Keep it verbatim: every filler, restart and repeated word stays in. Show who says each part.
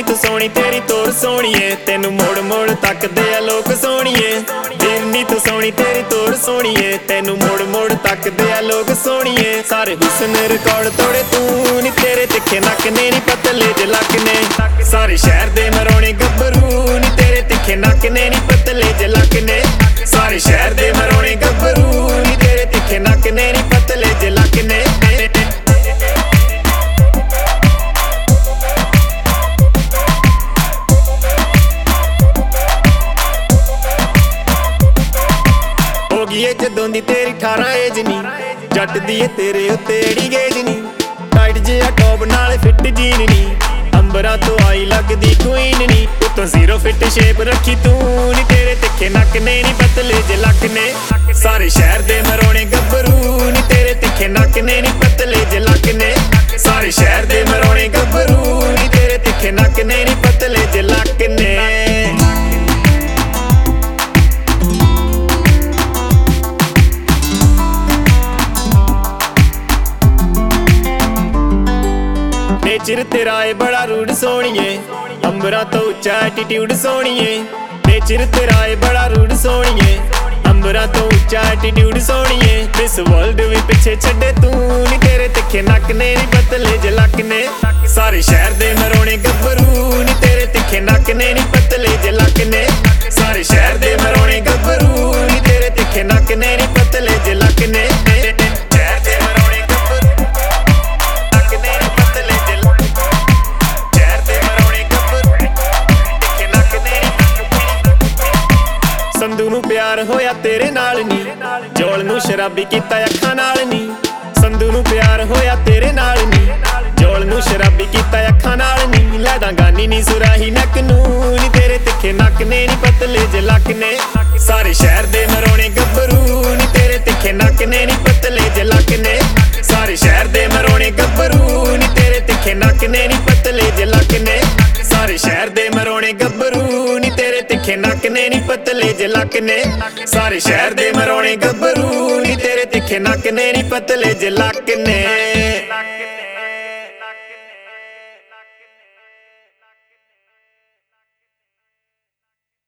Speaker 1: ਤੂੰ ਸੋਹਣੀ ਤੇਰੀ ਤੋਰ ਸੋਹਣੀਏ, ਤੈਨੂੰ ਮੋੜ ਮੋੜ ਤੱਕਦੇ ਆ ਲੋਕ ਸੋਹਣੀਏ। ਜਿੰਨੀ ਤੂੰ ਸੋਹਣੀ ਤੇਰੀ ਤੋਰ ਸੋਹਣੀਏ, ਤੈਨੂੰ ਮੋੜ ਮੋੜ ਤੱਕਦੇ ਆ ਲੋਕ ਸੋਹਣੀਏ। ਸਾਰੇ ਹੁਸਨ ਰਿਕਾਰਡ ਤੋੜੇ ਤੂੰ ਨੀ, ਤੇਰੇ ਤਿੱਖੇ ਨੱਕ ਨੇ ਨੀ ਪਤਲੇ ਜਿਹੇ ਲੱਕ ਨੇ। ਸਾਰੇ ਸ਼ਹਿਰ ਦੇ ਮਰੋਣੇ ਗੱਭਰੂ ਨੀ, ਤੇਰੇ ਤਿੱਖੇ ਨੱਕ ਨੇ ਨੀ ਪਤਲੇ ਜਿਹੇ ਲੱਕ ਨੇ। ਸਾਰੇ ਸ਼ਹਿਰ ਦੇ ਮਰੋਣੇ ਗੱਭਰੂ ਨੀ, ਤੇਰੇ ਤਿੱਖੇ ਨੱਕ ਨੇ ਨੀ ਪਤਲੇ ਜਿਹੇ ਲੱਕ ਨੇ। ਹੋਗੀ ਜਦੋਂ ਦੀ ਤੇਰੀ ਅਠਾਰਾਂ ਏਜ ਨੀ, ਜੱਟ ਦੀ ਏ ਤੇਰੇ ਉੱਤੇ ਏੜੀ ਗੇਜ ਨੀ। ਟਾਈਟ ਜਿਹਾ ਟੌਪ ਨਾਲ ਫਿੱਟ ਜੀਨ ਨੀ, ਅੰਬਰਾਂ ਤੋਂ ਆਈ ਲੱਗਦੀ ਕੁਈਨ ਨੀ। ਉੱਤੋਂ ਜ਼ੀਰੋ ਫਿੱਟ ਸ਼ੇਪ ਰੱਖੀ ਤੂੰ ਨੀ, ਤੇਰੇ ਤਿੱਖੇ ਨੱਕ ਨੇ ਨੀ ਪਤਲੇ ਜਿਹੇ ਲੱਕ ਨੇ। ਸਾਰੇ ਸ਼ਹਿਰ ਦੇ ਮਰੋਣੇ ਗੱਭਰੂ ਨੀ, ਤੇਰੇ ਤਿੱਖੇ ਨੱਕ ਨੇ ਨੀ ਪਤਲੇ ਜਿਹੇ ਲੱਕ ਨੇ। ਸਾਰੇ ਸ਼ਹਿਰ ਦੇ ਮਰੋਣੇ ਗੱਭਰੂ ਨੀ, ਤੇਰੇ ਤਿੱਖੇ ਨੱਕ ਨੇ ਨੀ ਪਤਲੇ ਜਿਹੇ ਲੱਕ ਨੇ। ਨੇਚਰ ਤੇਰਾ ਏ ਬੜਾ ਰੂਡ ਸੋਹਣੀਏ, ਅੰਬਰਾਂ ਤੋਂ ਉੱਚਾ ਐਟੀਟਿਊਡ ਸੋਹਣੀਏ। ਨੇਚਰ ਤੇਰਾ ਏ ਬੜਾ ਰੂਡ ਸੋਹਣੀਏ, ਅੰਬਰਾਂ ਤੋਂ ਉੱਚਾ ਐਟੀਟਿਊਡ ਸੋਹਣੀਏ। ਮਿਸ ਵਰਲਡ ਵੀ ਪਿੱਛੇ ਛੱਡੇ ਤੂੰ ਨੀ, ਤੇਰੇ ਤਿੱਖੇ ਨੱਕ ਨੇ ਨੀ ਪਤਲੇ ਜਿਹੇ ਲੱਕ ਨੇ। ਸਾਰੇ ਸ਼ਹਿਰ ਦੇ ਮਰੋਣੇ ਗੱਭਰੂ ਨੀ, ਤੇਰੇ ਤਿੱਖੇ ਨੱਕ ਨੇ ਨੀ ਪਤਲੇ ਜਿਹੇ ਲੱਕ ਨੇ। ਸਾਰੇ ਸ਼ਹਿਰ ਦੇ ਮਰੋਣੇ ਗੱਭਰੂ ਨੀ, ਤੇਰੇ ਤਿੱਖੇ ਨੱਕ ਨੇ ਨੀ ਪਤਲੇ ਜਿਹੇ ਲੱਕ ਨੇ। ਸੰਧੂ ਨੂੰ ਪਿਆਰ ਹੋਇਆ ਤੇਰੇ ਨਾਲ ਨੀ, ਜੋਲ ਨੂੰ ਸ਼ਰਾਬੀ ਕੀਤਾ ਅੱਖਾਂ ਨਾਲ ਨੀ। ਸੰਧੂ ਨੂੰ ਪਿਆਰ ਹੋਇਆ ਤੇਰੇ ਨਾਲ ਨੀ, ਜੋਲ ਨੂੰ ਸ਼ਰਾਬੀ ਕੀਤਾ ਅੱਖਾਂ ਨਾਲ ਨੀ। ਲੈਦਾ ਗਾਨੀ ਨੀ ਸੁਰਾਹੀ ਨੱਕ ਨੂੰ ਨੀ, ਤੇਰੇ ਤਿੱਖੇ ਨੱਕ ਨੇ ਨੀ ਪਤਲੇ ਜਿਹੇ ਲੱਕ ਨੇ। ਸਾਰੇ ਸ਼ਹਿਰ ਦੇ ਮਰੋਣੇ ਗੱਭਰੂ ਨੀ, ਤੇਰੇ ਤਿੱਖੇ ਨੱਕ ਨੇ ਨੀ ਪਤਲੇ ਜਿਹੇ ਲੱਕ ਨੇ। ਸਾਰੇ ਸ਼ਹਿਰ ਦੇ ਮਰੋਣੇ ਗੱਭਰੂ ਨੀ, ਤੇਰੇ ਤਿੱਖੇ ਨੱਕ ਨੇ ਨੀ ਪਤਲੇ ਜਿਹੇ ਲੱਕ ਨੇ। ਸਾਰੇ ਸ਼ਹਿਰ ਦੇ ਮਰੋਣੇ ਗੱਭਰੂ ਨੀ, ਤੇਰੇ ਤਿੱਖੇ ਨੱਕ ਨੇ ਨੀ ਪਤਲੇ ਜਿਹੇ ਲੱਕ ਨੇ। ਸਾਰੇ ਸ਼ਹਿਰ ਦੇ ਮਰੋਣੇ ਗੱਭਰੂ ਨੀ, ਤੇਰੇ ਤਿੱਖੇ ਨੱਕ ਨੇ ਨੀ ਪਤਲੇ ਜਿਹੇ ਲੱਕ ਨੇ।